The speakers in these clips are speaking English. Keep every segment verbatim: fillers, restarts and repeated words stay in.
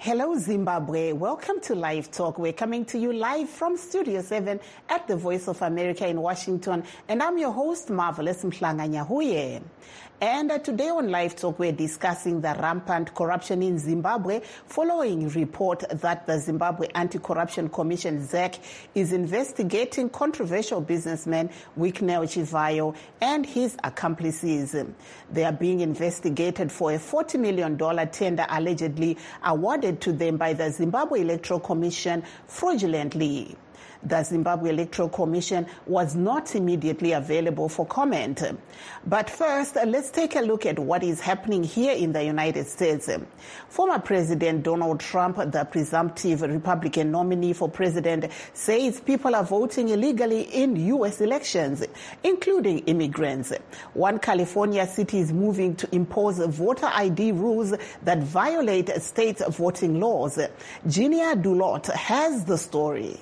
Hello, Zimbabwe. Welcome to Live Talk. We're coming to you live from Studio seven at the Voice of America in Washington. And I'm your host, Marvelous Mhlanga-Nyahuye. And uh, today on Live Talk, we're discussing the rampant corruption in Zimbabwe following a report that the Zimbabwe Anti-Corruption Commission, Z A C, is investigating controversial businessman Winnie Chivayo and his accomplices. They are being investigated for a forty million dollars tender allegedly awarded to them by the Zimbabwe Electoral Commission fraudulently. The Zimbabwe Electoral Commission was not immediately available for comment. But first, let's take a look at what is happening here in the United States. Former President Donald Trump, the presumptive Republican nominee for president, says people are voting illegally in U S elections, including immigrants. One California city is moving to impose voter I D rules that violate state voting laws. Genia Dulot has the story.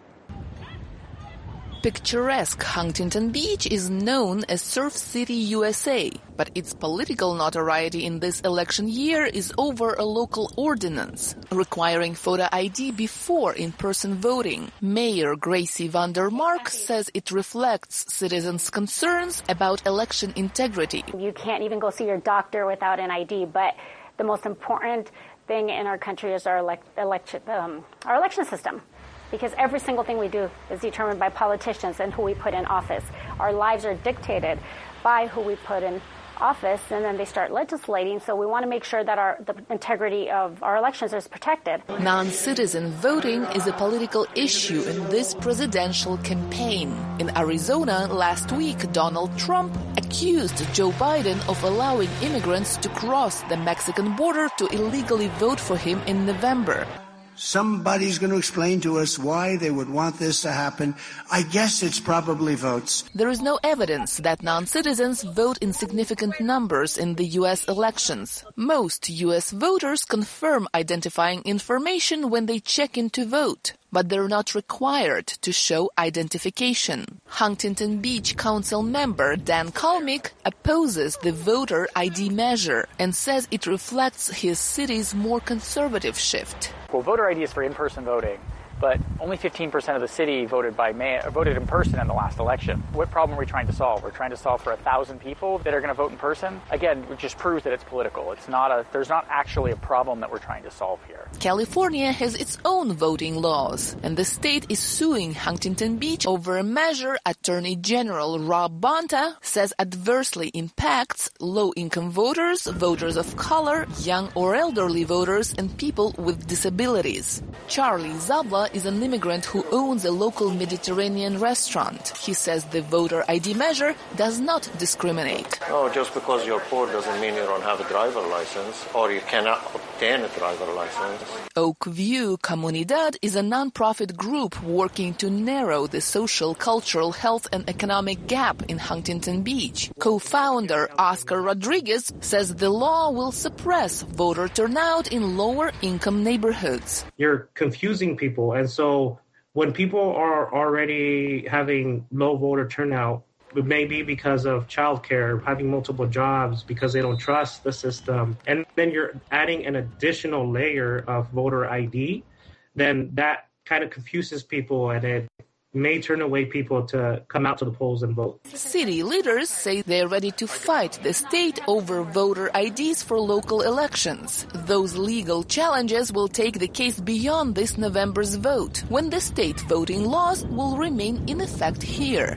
Picturesque Huntington Beach is known as Surf City, U S A, but its political notoriety in this election year is over a local ordinance requiring photo I D before in-person voting. Mayor Gracie Vandermark says it reflects citizens' concerns about election integrity. You can't even go see your doctor without an I D, but the most important thing in our country is our, elect, election, um, our election system. Because every single thing we do is determined by politicians and who we put in office. Our lives are dictated by who we put in office, and then they start legislating. So we want to make sure that our the integrity of our elections is protected. Non-citizen voting is a political issue in this presidential campaign. In Arizona last week, Donald Trump accused Joe Biden of allowing immigrants to cross the Mexican border to illegally vote for him in November. Somebody's going to explain to us why they would want this to happen. I guess it's probably votes. There is no evidence that non-citizens vote in significant numbers in the U S elections. Most U S voters confirm identifying information when they check in to vote, but they're not required to show identification. Huntington Beach Council member Dan Kalmick opposes the voter I D measure and says it reflects his city's more conservative shift. Well, voter I D is for in-person voting, but only fifteen percent of the city voted by mail, voted in person in the last election. What problem are we trying to solve? We're trying to solve for a thousand people that are going to vote in person. Again, it just proves that it's political. It's not a. There's not actually a problem that we're trying to solve here. California has its own voting laws, and the state is suing Huntington Beach over a measure Attorney General Rob Bonta says adversely impacts low-income voters, voters of color, young or elderly voters, and people with disabilities. Charlie Zabla is an immigrant who owns a local Mediterranean restaurant. He says the voter I D measure does not discriminate. No, just because you're poor doesn't mean you don't have a driver license or you cannot obtain a driver license. Oak View Comunidad is a non-profit group working to narrow the social, cultural, health, and economic gap in Huntington Beach. Co-founder Oscar Rodriguez says the law will suppress voter turnout in lower-income neighborhoods. You're confusing people, and so when people are already having low voter turnout, it may be because of childcare, having multiple jobs, because they don't trust the system, and then you're adding an additional layer of voter I D, then that kind of confuses people, and it may turn away people to come out to the polls and vote. City leaders say they're ready to fight the state over voter I Ds for local elections. Those legal challenges will take the case beyond this November's vote, when the state voting laws will remain in effect here.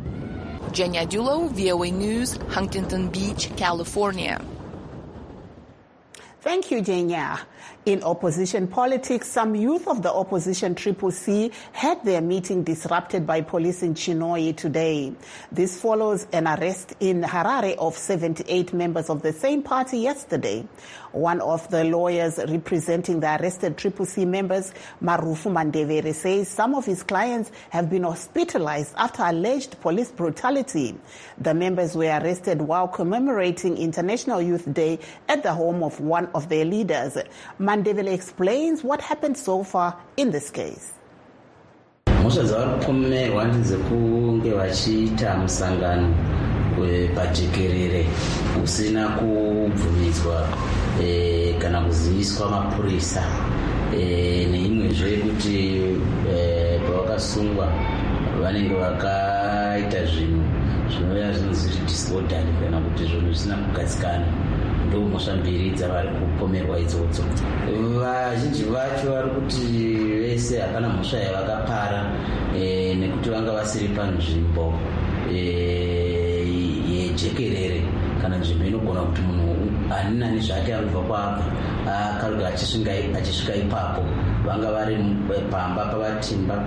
Genia Dulo, V O A News, Huntington Beach, California. Thank you, Genia. In opposition politics, some youth of the opposition Triple C had their meeting disrupted by police in Chinhoyi today. This follows an arrest in Harare of seventy-eight members of the same party yesterday. One of the lawyers representing the arrested Triple C members, Marufu Mandevere, says some of his clients have been hospitalized after alleged police brutality. The members were arrested while commemorating International Youth Day at the home of one of their leaders. Mandevele explains what happened so far in this case. Mhosva dzavari kupomerwa ndedzekunge vachiita musangano pajekerere usina kubvumidzwa kana kuziviswa mapurisa neimwezve kuti pavakasungwa vanenge vakaita zvinhu zvinova zvinonzi disorderly kana kuti zvinhu zvisina kugadzikana. Ndomhosva mbiri dzavari kupomerwa idzodzo. Vazhinji vacho vari kuti vese hapana mhosva yavakapara nekuti vanga vasiri panzvimbo yejekerere kana nzvimbo inogona kuti munhu ani nani zvake aribva kwaabva akaruka achisvika ipapo. Vanga vari pamba pavatimba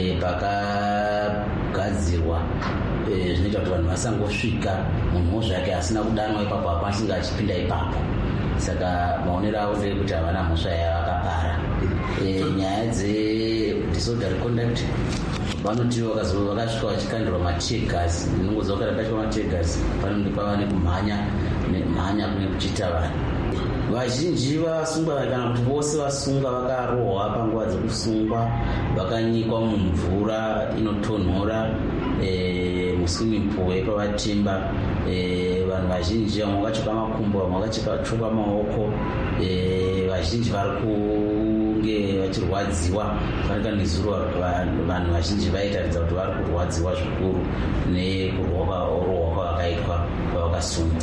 pakagadzirwa zvinoita kuti vanhu vasangosvika munhuwo zvake asina kudanwa ipapo akwanisa achipinda ipapo. Saka maonero avo ndekuti havana mhosva yavakapara. Nyaya dzedisorderly conduct vanoti vakasvika vachikandirwa mategas, inongoziva kuti vakasvika mategas panenge pava nekumhanya nemhanya kune kuchiita vanhu. Vazhinji vasungwa kana kuti vose vasungwa vakarohwa panguva dzekusungwa, vakanyikwa mumvura inotonhora muswimming pool yepavatimba. Vanhu vazhinji vamwe vakachoka makumbo, vamwe vakachoka maoko. Vazhinji vari kunge vachirwadziwa fanika nezuro. Vanhu vazhinji vaitaridza kuti vari kurwadziwa zvikuru nekurohwa kwavakaitwa pavakasungwa.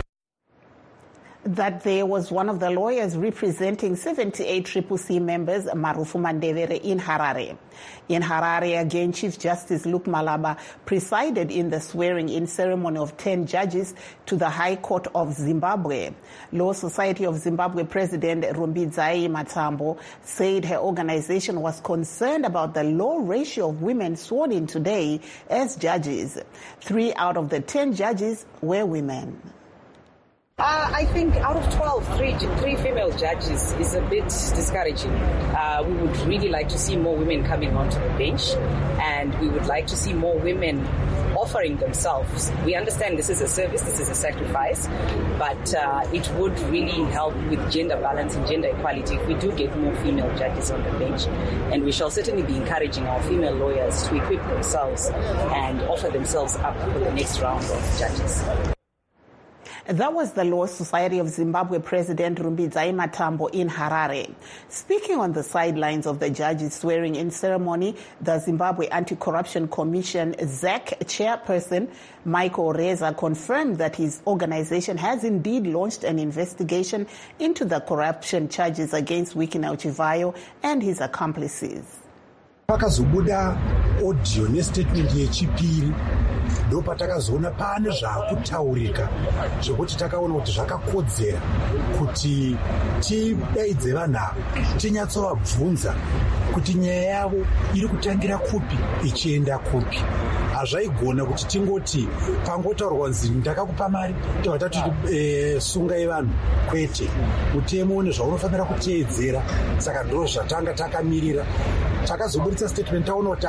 That there was one of the lawyers representing seventy-eight C C C members, Marufu Mandebere, in Harare. In Harare, again, Chief Justice Luke Malaba presided in the swearing-in ceremony of ten judges to the High Court of Zimbabwe. Law Society of Zimbabwe President Rumbidzai Matambo said her organization was concerned about the low ratio of women sworn in today as judges. Three out of the ten judges were women. Uh, I think out of twelve, three, three female judges is a bit discouraging. Uh, we would really like to see more women coming onto the bench, and we would like to see more women offering themselves. We understand this is a service, this is a sacrifice, but uh, it would really help with gender balance and gender equality if we do get more female judges on the bench. And we shall certainly be encouraging our female lawyers to equip themselves and offer themselves up for the next round of judges. That was the Law Society of Zimbabwe President Rumbidzai Matambo in Harare. Speaking on the sidelines of the judges' swearing-in ceremony, the Zimbabwe Anti-Corruption Commission Z A C chairperson Michael Reza confirmed that his organization has indeed launched an investigation into the corruption charges against Wikinau Chivayo and his accomplices. Pakazobuda audio nestatement yechipiri ndo patakazoona pane zvakutaurika zvekuti takaona kuti zvakakodzera kuti tidaidze vanhu ava tinyatsovabvunza kuti nyaya yavo iri kutangira kupi ichienda kupi. Hazvaigona kuti tingoti pangotaurwa nzi ndakakupa mari tobva tati e, sungai vanhu, kwete. Mutemo une zvaunofanira kuteedzera. Saka ndo zvatanga takamirira. Takazobuditsa statement taona kuti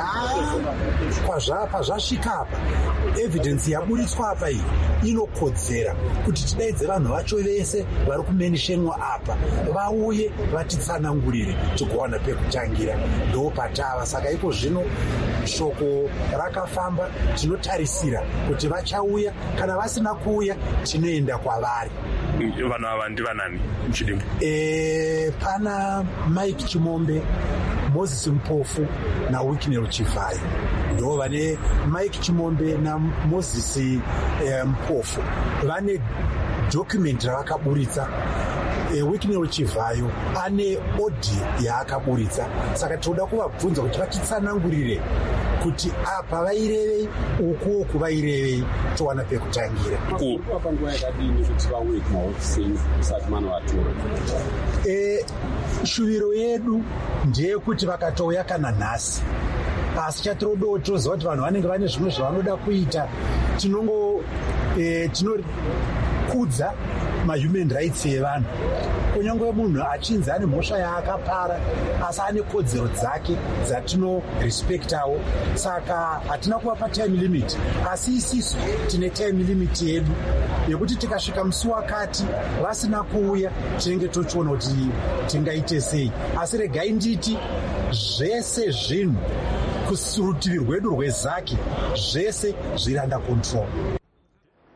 kwazvapa zvasvika apa evidence yaburitswa apa iyi inokodzera kuti tidaidze vanhu vacho vese vari kumenishenwa apa vauye vatitsanangurire tigowana pekutangira. Ndo patava. Saka iko zvino shoko rakafamba, tinotarisira kuti vachauya. Kana vasina kuuya tinoenda kwavari. Vanhu ava ndivanani muchidimbu? E, pana Mike Chimombe, Moses Mpofu na Wikinau Chivayo. Ndo vane Mike Chimombe na Moses eh, Mpofu vane document ravakaburitsa. E, Wikinau Chivayo ane audio yaakaburitsa. Saka toda kuvabvunza kuti vatitsanangurire kuti apa vairevei uku uku vairevei towana pekutangira. Panguva yakadini kuti vauye kumahofisini usati manovatora? E, shuviro yedu ndeyekuti vakatouya kana nhasi, asi chatirodo toziva kuti vanhu vanenge vane zvimwe zvavanoda kuita. Tinongo e, tinokudza mahuman rights evanhu. Kunyange munhu achinzi ane mhosva yaakapara asi ane kodzero dzake dzatinorespektawo. Saka hatina kuvapa time limit, asi isisu tine time limit yedu yekuti tikasvika musi wakati vasina kuuya tinenge tochiona kuti tingaite sei. Asi regai nditi zvese zvinhu kurutivi rwedu rwezaki zvese zviri under control.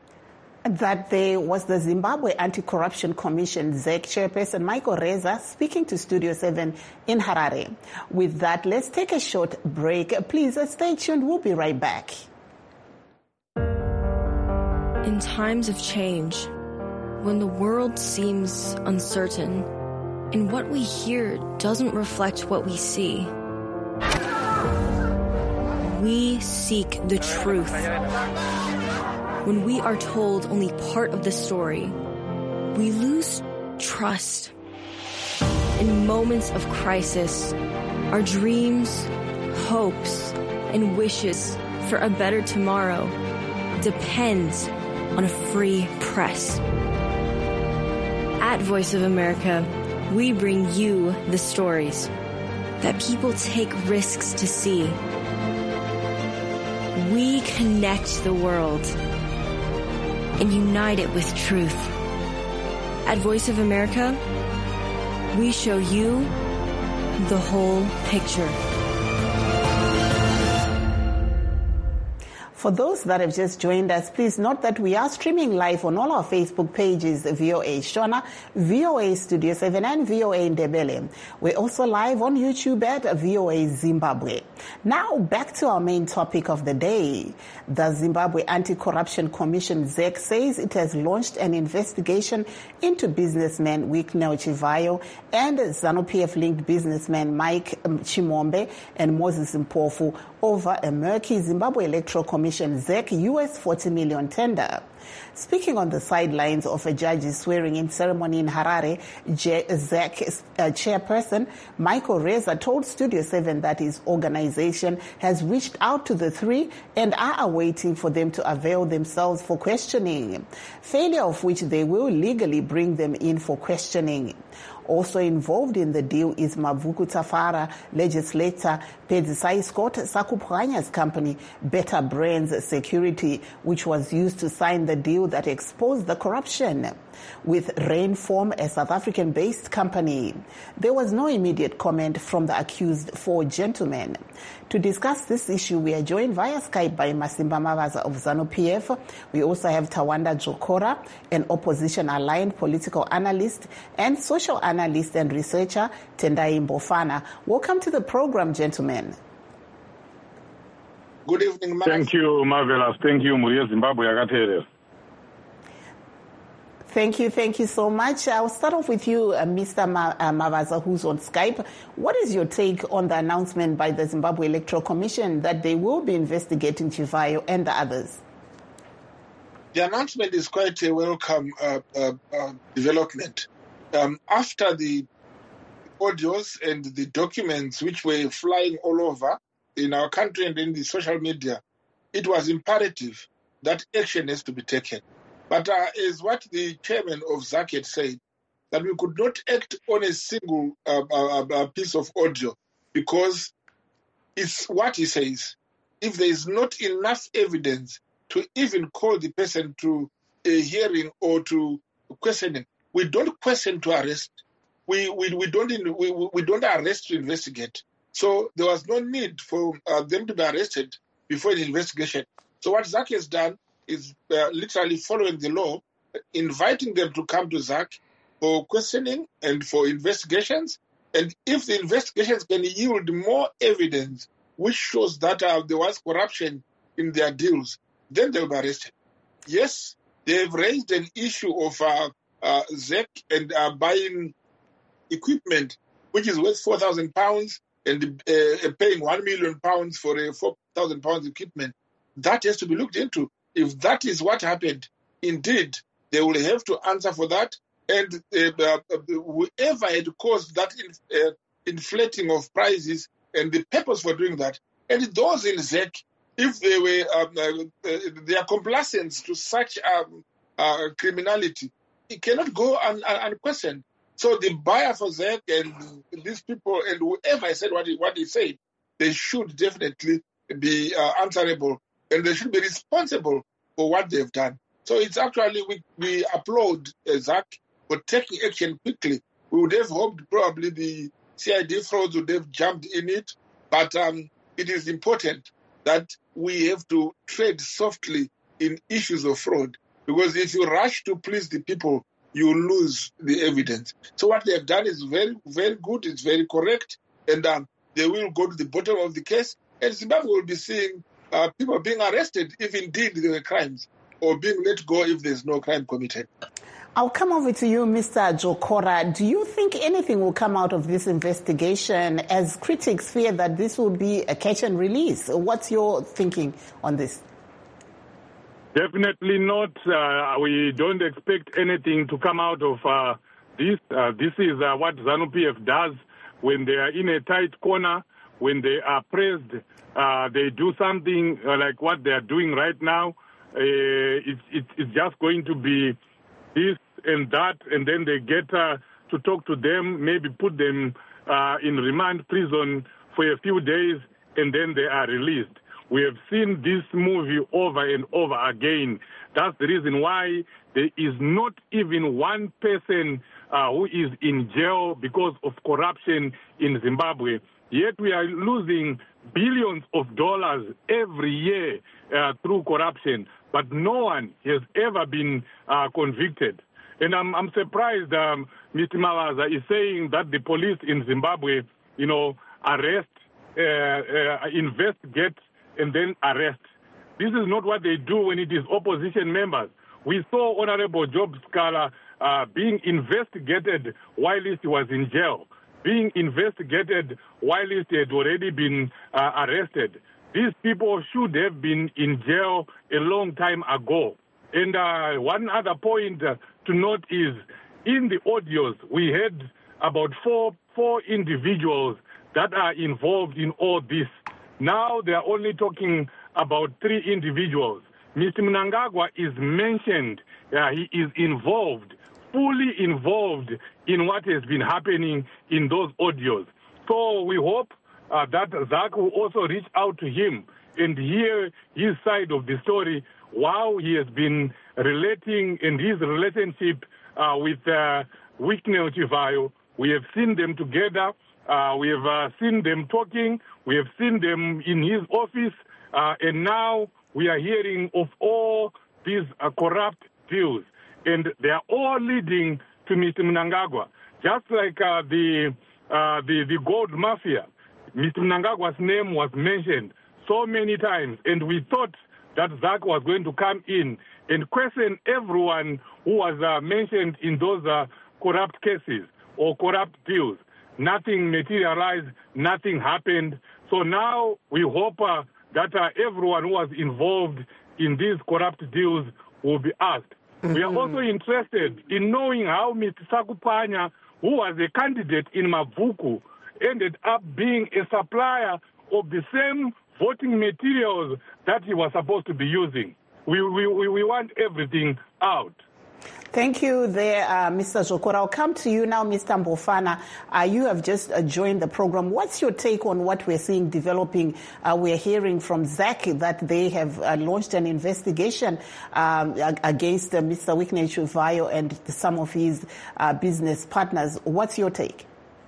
That there was the Zimbabwe Anti-Corruption Commission, Z E C chairperson Michael Reza, speaking to Studio seven in Harare. With that, let's take a short break. Please stay tuned. We'll be right back. In times of change, when the world seems uncertain and what we hear doesn't reflect what we see, we seek the truth. When we are told only part of the story, we lose trust. In moments of crisis, our dreams, hopes, and wishes for a better tomorrow depend on a free press. At Voice of America, we bring you the stories that people take risks to see. We connect the world and unite it with truth. At Voice of America, we show you the whole picture. For those that have just joined us, please note that we are streaming live on all our Facebook pages, V O A Shona, V O A Studio seven, and V O A Ndebele. We're also live on YouTube at V O A Zimbabwe. Now, back to our main topic of the day. The Zimbabwe Anti-Corruption Commission, Z E C, says it has launched an investigation into businessman Wicknell Chivayo and ZANU-P F-linked businessman Mike Chimombe and Moses Mpofu over a murky Zimbabwe Electoral Commission Z E C U S forty million tender. Speaking on the sidelines of a judge's swearing-in ceremony in Harare, Z E C uh, chairperson Michael Reza told Studio seven that his organization has reached out to the three and are awaiting for them to avail themselves for questioning, failure of which they will legally bring them in for questioning. Also involved in the deal is Mavuku Tafara legislator Pedzisai Scott Sakupranya's company, Better Brands Security, which was used to sign the deal that exposed the corruption with Rainform, a South African-based company. There was no immediate comment from the accused four gentlemen. To discuss this issue, we are joined via Skype by Masimba Mavaza of ZANU-P F. We also have Tawanda Jokora, an opposition-aligned political analyst, and social analyst and researcher Tendai Mbofana. Welcome to the program, gentlemen. Good evening, ma'am. Thank you, Marvelous. Thank you, Muria Zimbabwe Agatere. Thank you, thank you so much. I'll start off with you, uh, Mister Ma- uh, Mavaza, who's on Skype. What is your take on the announcement by the Zimbabwe Electoral Commission that they will be investigating Chivayo and the others? The announcement is quite a welcome uh, uh, uh, development. Um, after the audios and the documents which were flying all over in our country and in the social media, it was imperative that action has to be taken. But uh, as what the chairman of Z A C had said, that we could not act on a single uh, uh, uh, piece of audio because it's what he says. If there is not enough evidence to even call the person to a hearing or to questioning, we don't question to arrest. We we, we don't we, we don't arrest to investigate. So there was no need for uh, them to be arrested before the investigation. So what Z A C has done is uh, literally following the law, inviting them to come to Z A C for questioning and for investigations. And if the investigations can yield more evidence which shows that uh, there was corruption in their deals, then they'll be arrested. Yes, they've raised an issue of uh, uh, Z E C and uh, buying equipment which is worth four thousand pounds and uh, paying one million pounds for a four thousand pounds equipment. That has to be looked into. If that is what happened, indeed, they will have to answer for that. And uh, uh, whoever had caused that in, uh, inflating of prices and the purpose for doing that, and those in Z E C, if they were um, uh, uh, their complacence to such um, uh, criminality, it cannot go un- un- unquestioned. So the buyer for Z E C and these people and whoever I said what he, what he said, they should definitely be uh, answerable. And they should be responsible for what they've done. So it's actually, we, we applaud uh, Z A C for taking action quickly. We would have hoped probably the C I D frauds would have jumped in it, but um, it is important that we have to tread softly in issues of fraud. Because if you rush to please the people, you lose the evidence. So what they have done is very, very good. It's very correct. And um, they will go to the bottom of the case. And Zimbabwe will be seeing uh, people being arrested if indeed there were crimes, or being let go if there's no crime committed. I'll come over to you, Mister Jokora. Do you think anything will come out of this investigation, as critics fear that this will be a catch and release? What's your thinking on this? Definitely not. Uh, we don't expect anything to come out of uh, this. Uh, this is uh, what ZANU-P F does when they are in a tight corner, when they are pressed. Uh, they do something uh, like what they are doing right now. Uh, it's, it's, it's just going to be this and that, and then they get uh, to talk to them, maybe put them uh, in remand prison for a few days, and then they are released. We have seen this movie over and over again. That's the reason why there is not even one person uh, who is in jail because of corruption in Zimbabwe. Yet we are losing billions of dollars every year uh, through corruption, but no one has ever been uh, convicted. And I'm, I'm surprised um, Mister Mavaza is saying that the police in Zimbabwe, you know, arrest, uh, uh, investigate, and then arrest. This is not what they do when it is opposition members. We saw Honorable Job Scala uh, being investigated while he was in jail, being investigated while he had already been uh, arrested. These people should have been in jail a long time ago. And uh, one other point uh, to note is, in the audios, we had about four, four individuals that are involved in all this. Now they are only talking about three individuals. Mister Mnangagwa is mentioned. Uh, he is involved, fully involved in what has been happening in those audios. So we hope uh, that Zak will also reach out to him and hear his side of the story, how he has been relating in his relationship uh, with uh, Whitney Ochivayo. We have seen them together. Uh, we have uh, seen them talking. We have seen them in his office. Uh, and now we are hearing of all these uh, corrupt deals. And they are all leading to Mister Mnangagwa. Just like uh, the, uh, the, the gold mafia, Mister Mnangagwa's name was mentioned so many times. And we thought that Zak was going to come in and question everyone who was uh, mentioned in those uh, corrupt cases or corrupt deals. Nothing materialized, nothing happened. So now we hope uh, that uh, everyone who was involved in these corrupt deals will be asked. Mm-hmm. We are also interested in knowing how Mister Sakupanya, who was a candidate in Mavuku, ended up being a supplier of the same voting materials that he was supposed to be using. We, we, we want everything out. Thank you there, uh, Mister Jokora. I'll come to you now, Mister Mbofana. Uh, you have just uh, joined the program. What's your take on what we're seeing developing? Uh, we're hearing from Zak that they have uh, launched an investigation um, against uh, Mister Whitney Ochivayo and some of his uh, business partners. What's your take?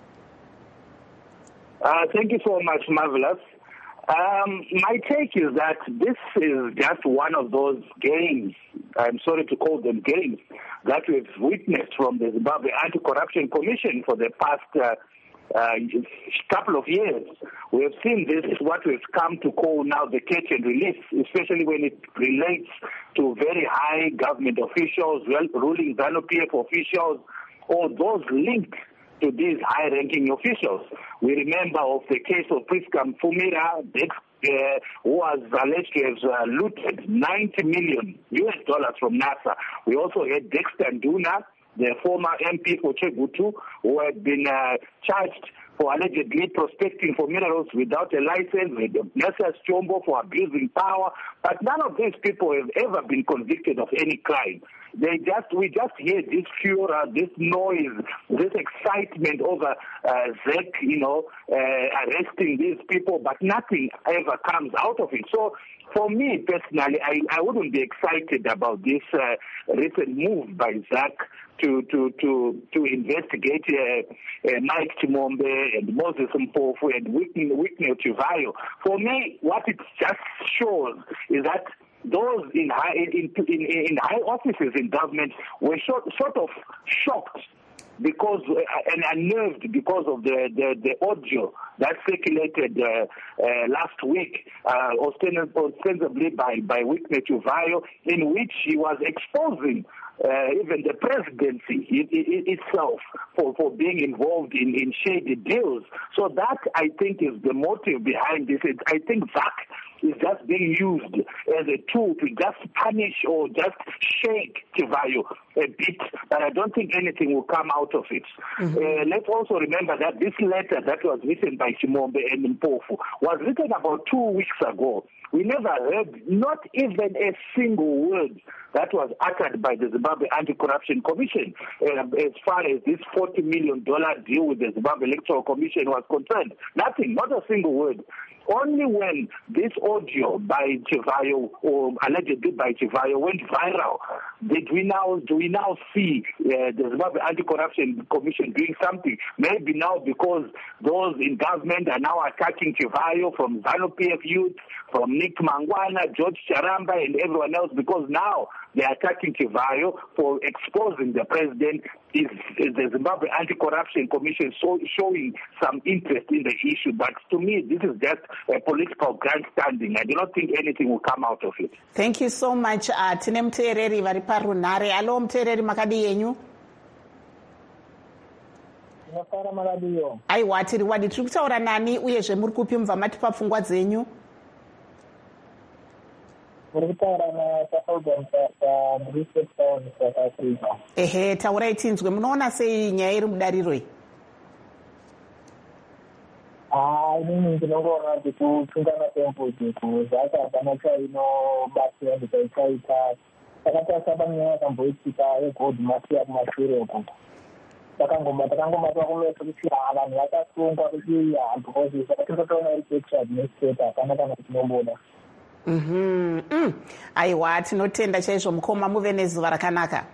Uh, thank you so much, Marvelous. Um, my take is that this is just one of those games, I'm sorry to call them games, that we've witnessed from the Zimbabwe Anti-Corruption Commission for the past uh, uh, couple of years. We have seen this, what we've come to call now the catch and release, especially when it relates to very high government officials, ruling ZANU-P F officials, or those linked to these high-ranking officials. We remember of the case of Priska Mfumira, uh, who was alleged to have uh, looted ninety million U S dollars from NASA. We also had Dexter Nduna, the former M P for Chegutu, who had been uh, charged for allegedly prospecting for minerals without a license, with Nessas Chombo for abusing power. But none of these people have ever been convicted of any crime. They just, we just hear this furor, this noise, this excitement over uh, Zek, you know, uh, arresting these people, but nothing ever comes out of it. So for me personally, I, I wouldn't be excited about this uh, recent move by Zak to to to to investigate uh, uh, Mike Chimombe and Moses Mpofu and Whitney Ochivayo. For me, what it just shows is that those in high in, in, in high offices in government were sort, sort of shocked because uh, and unnerved because of the, the, the audio that circulated uh, uh, last week, uh, ostensibly by, by Witness Chivayo, in which he was exposing uh, even the presidency it, it, itself for, for being involved in, in shady deals. So that, I think, is the motive behind this. It, I think V A C is just being used as a tool to just punish or just shake Chivayo a bit, but I don't think anything will come out of it. Mm-hmm. Uh, let's also remember that this letter that was written by Chimombe and Mpofu was written about two weeks ago. We never heard not even a single word that was uttered by the Zimbabwe Anti-Corruption Commission uh, as far as this forty million dollars deal with the Zimbabwe Electoral Commission was concerned. Nothing, not a single word. Only when this audio by Chivayo, or allegedly by Chivayo, went viral, did we now do we now see uh, the Zimbabwe Anti-Corruption Commission doing something. Maybe now because those in government are now attacking Chivayo, from ZANU-P F Youth, from Nick Mangwana, George Charamba, and everyone else, because now they're attacking Chivayo for exposing the president. Is, is the Zimbabwe Anti-Corruption Commission so, showing some interest in the issue? But to me, this is just a political grandstanding. I do not think anything will come out of it. Thank you so much. Uh, tine muteereri vari parunhare. Alo muteereri, makadi yenyu? Aiwa, tiri wadi. Tiri kutaura nani uyezve muri kupi mubva matipa pfungwa dzenyu? Ehe, taurai tinzwe. Munoona sei nyaya iri mudariro iyi? Ah, inini ndinongoona kuti kutungana kwembudziko zvakazanaka inobatsira ndikaitaita takatarisa panyaya yakamboitika yegold mafia kumashure uko. Takangomba takangomatwa kumeso kuti vanhu vakasungwa kuti because saka iri picture administrator hapana kana kuti tinomboda. Mhm. Mm. Aiwa, tinotenda chaizvo mukoma, muve nezuva rakanaka.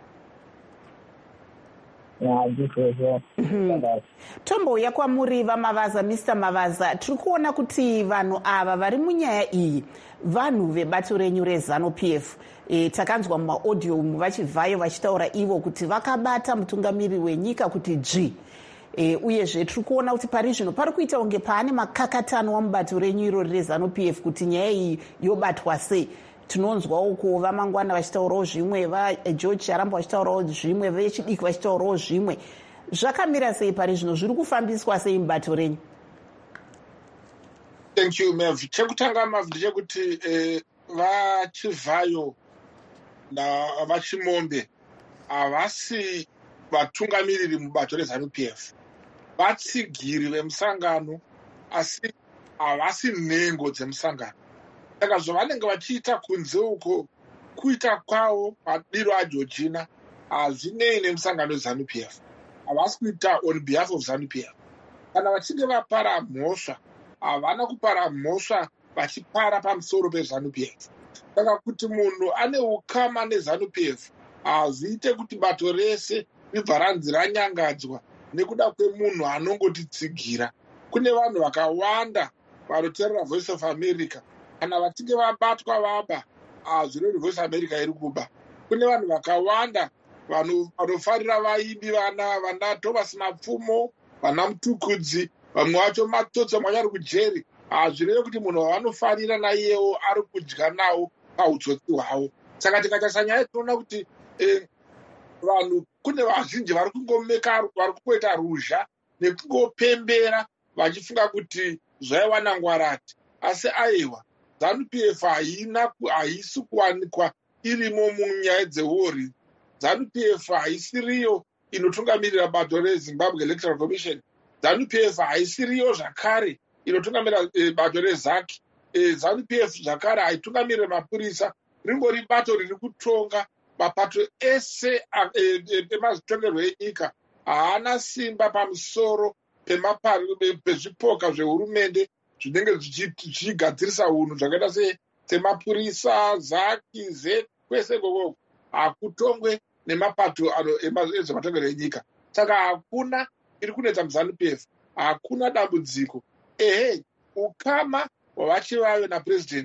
Yeah, tombouya kwamuri vaMavaza, Mister Mavaza, tiri kuona kuti vanhu ava vari munyaya iyi vanhu vebato renyu reZANU-P F. E, takanzwa mumaaudio umu vachibvayo vachitaura ivo kuti vakabata mutungamiri wenyika kuti dzvi. E, uyezve tiri kuona kuti pari zvino pari kuita kunge paane makakatano wamubato renyu irori reZANU-P F kuti nyaya iyi yobatwa sei. Tinonzwa uko vaMangwana vachitaurawo zvimwe, vaGeorge Charamba vachitaurawo zvimwe, vechidiki vachitaurawo zvimwe. Zvakamira sei pari zvino, zviri kufambiswa sei mubato renyu? Thank you, Mev. Chekutanga Mav ndechekuti eh, vaChivayo navachimombe havasi vatungamiriri mubato reZANU-P F. Vatsigiri vemusangano, asi havasi nhengo dzemusangano. Saka zvavanenge vachiita kunze uko, kuita kwavo madiro aGeorgina hazvinei nemusangano weZANU-P F. Havasi kuita on behalf of ZANU-P F. Kana vachinge vapara mhosva, havana kupara mhosva vachipara pamusoro peZANU-P F. Saka kuti munhu ane ukama neZANU-P F hazviite kuti bato rese ribva ranzi ranyangadzwa nekuda kwemunhu anongotitsigira. Kune vanhu vakawanda vanoteerera Voice of America. Kana vachinge vabatwa vaba, hazvirori Voice America iri kuba. Kune vanhu vakawanda vanofarira vaimbi, vana vana Thomas Mapfumo, vana Mutukudzi, vamwe vacho Matsotso mwanyari kujeri. Hazvireve kuti munhu wavanofarira naiyewo ari kudya nawo pautsotsi hwavo. Saka tikatarisa nyaya tinoona kuti eh, vanhu kune vazhinji vari kungomeka, vari kungoita ruzha nekungopembera vachifunga kuti zvaiwana Ngwarati. Asi aiwa, ZANU-P F haina haisi kuwanikwa irimo munyaya dzewori. ZANU-P F haisiriyo inotungamirira bato reZimbabwe Electoral Commission. ZANU-P F haisiriyo zvakare inotungamirira e, bato reZaki. E, ZANU-P F zvakare haitungamirira mapurisa. Ringori bato riri kutonga mapato ese emazitongerwo enyika. Haana simba pamusoro pezvipoka zvehurumende zvinenge zvichigadzirisa unhu zvakaita semapurisa, Zaki, Z, kwese kokoko hakutongwe nemapato ezvematongerwo enyika. Saka hakuna iri kunetsa muZANU-P F, hakuna dambudziko. Ehe, ukama hwavachivayo napresident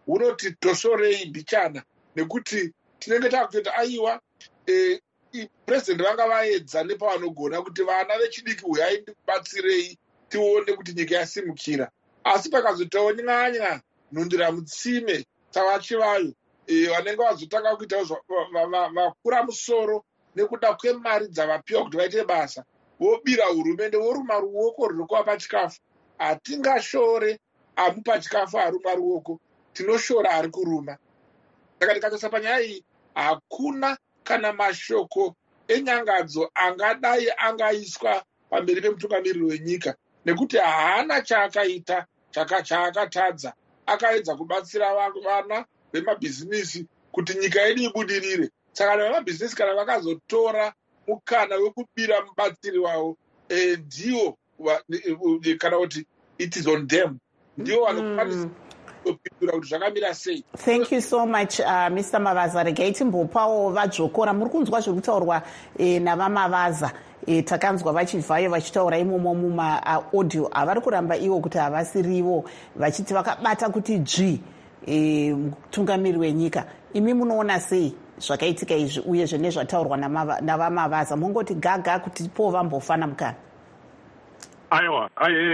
hunoti tosorei mbichana, nekuti tinenge takutoti aiwa eh, president vanga vaedza nepavanogona kuti vana vechidiki uyai ndikubatsirei tione kuti nyika yasimukira, asi pakazotaonyanya nhundira mutsime tavachivayo vanenge vazotanga kuita vakura musoro nekuda kwemari dzavapiwa kuti vaite basa, vobira hurumende voruma ruoko ruri kuvapa chikafu. Hatingashore amupa chikafu aruma ruoko, tinoshora ari kuruma. Saka tikatasa panyaya iyi hakuna kana mashoko enyangadzo angadai angaiswa pamberi pemutungamiriri wenyika, nekuti haana chaakaita chaakatadza. Akaedza kubatsira vana vemabhizinisi kuti nyika yedu ibudirire. Saka vemabhizinisi kana vakazotora mukana wekubira mubatsiri wavo, e, ndiwo kana kuti it is on them, ndiwo vanokwanisa kupindura kuti zvakamira sei. Thank you so much uh, Mister Mavaza. Regai timbopawo vadzvokora. Muri kunzwa zviri kutaurwa eh, navamavaza. E, takanzwa vachibvayo vachitaura imomo mumaaudio avari kuramba ivo kuti havasirivo, vachiti vakabata kuti dzvi e, mutungamiri wenyika. Imi munoona sei zvakaitika izvi uye zvine zvataurwa navamavaza? Mungoti gaga kuti po vambofana mukana. Aiwa,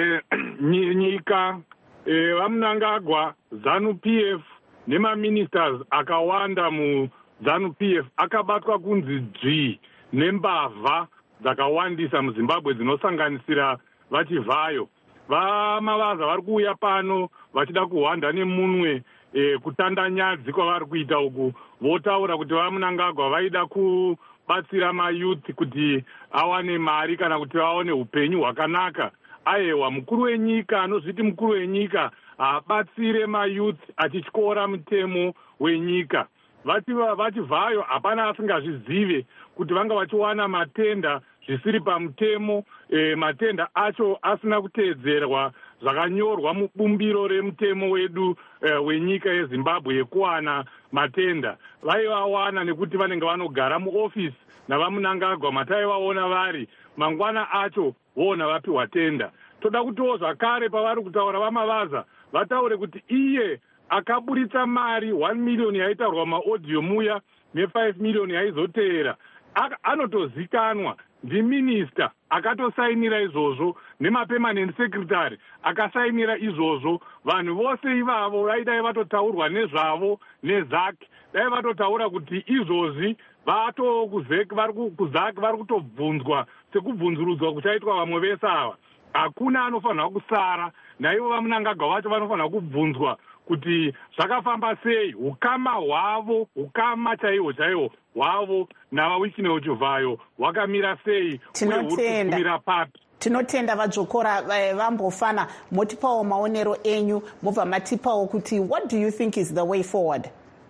nyika e, vamunangagwa ZANU P F nemaministers akawanda muZANU P F akabatwa kunzi dzvi nembavha dzakawandisa muZimbabwe dzinosanganisira vachivhayo. Vamavaza vari kuuya pano vachida kuhwanda nemunwe e, kutanda nyadzi kwavari kuita uku. Votaura kuti vamunangagwa vaida kubatsira mayuth kuti awane mari kana kuti vaone upenyu hwakanaka. Aiwa, mukuru wenyika anozviti mukuru wenyika abatsire mayuth achityora mutemo wenyika. Vachivhayo hapana asingazvizive kuti vanga vachiwana matenda zvisiri pamutemo, e, matenda acho asina kuteedzerwa zvakanyorwa mubumbiro remutemo wedu e, wenyika yeZimbabwe yekuwana matenda. Vaivawana nekuti vanenge vanogara muofisi navamunangagwa mataivaona vari, mangwana acho voona vapiwa tenda. Toda kutiwo zvakare pavari kutaura vamavaza vataure kuti iye akaburitsa mari one million yaitaurwa maaudio muya ne5 million yaizoteera, anotozikanwa ndiminista akatosainira izvozvo nemapermanent secretary akasainira izvozvo. Vanhu vose ivavo vaidai vatotaurwa nezvavo nezaki, dai vatotaura kuti izvozvi vato kuzeki vari kutobvunzwa sekubvunzurudzwa kuchaitwa vamwe vese ava. Hakuna anofanirwa kusara, naivo vamunangagwa vacho vanofanirwa kubvunzwa kuti zvakafamba sei, ukama hwavo, ukama chaihwo chaihwo hwavo navawichine uchivhayo hwakamira sei uye huri kugumira papi. Tinotenda vadzvokora vambofana, motipawo maonero enyu, mobva matipawo kuti what do you think is the way forward?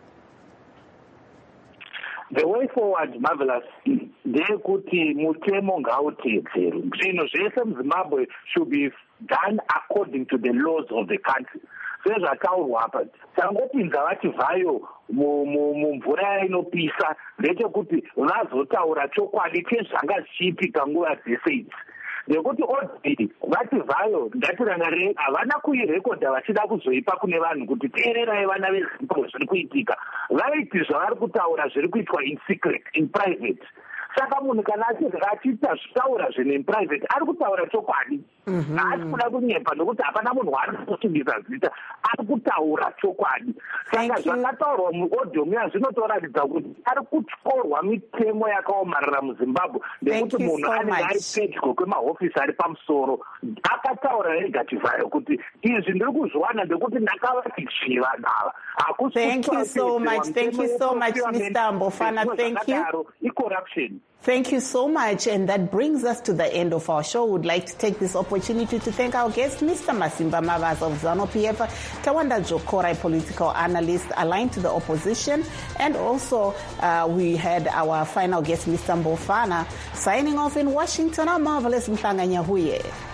The way forward, Marvelous, ndeyekuti mutemo ngauteedzerwe. Zvinhu zvese muZimbabwe should be done according to the laws of the country. Sezvataurwa apa, tangopinza vachivhayo mumvura inopisa ndechekuti vazotaura chokwadi chezvanga zvichiitika nguva dzese idzi. Nekuti odhidi vachivhayo ngatirangarire havana kuirekodha vachida kuzoipa kune vanhu kuti teererai vana veZimbabwe zviri kuitika. Vaiti zvavari kutaura zviri kuitwa in secret, in private. Saka munhu kana achiita zvitaura zvinhu in private ari kutaura chokwadi. Haasi kuda kunyepa nokuti hapana munhu waari kusimbisa zita, ari kutaura chokwadi. Saka zvakataurwa muaudio muya zvinotoratidza kuti ari kutyorwa mitemo yakaomarara muZimbabwe nekuti munhu anenge ari pedyo kwemahofisi ari pamusoro. Akataura ega Chivhayo kuti izvi ndiri kuzviwana ndekuti ndakavati chiva nava. Thank you so much. Thank you so much, Mister Mbofana. Thank you. Corruption. Thank you so much. And that brings us to the end of our show. We'd like to take this opportunity to thank our guest, Mister Masimba Mavaza of ZANU P F, Tawanda Dzvokora, a political analyst aligned to the opposition. And also, uh, we had our final guest, Mister Mbofana, signing off in Washington. Our marvelous Mhlanga Nyahuye.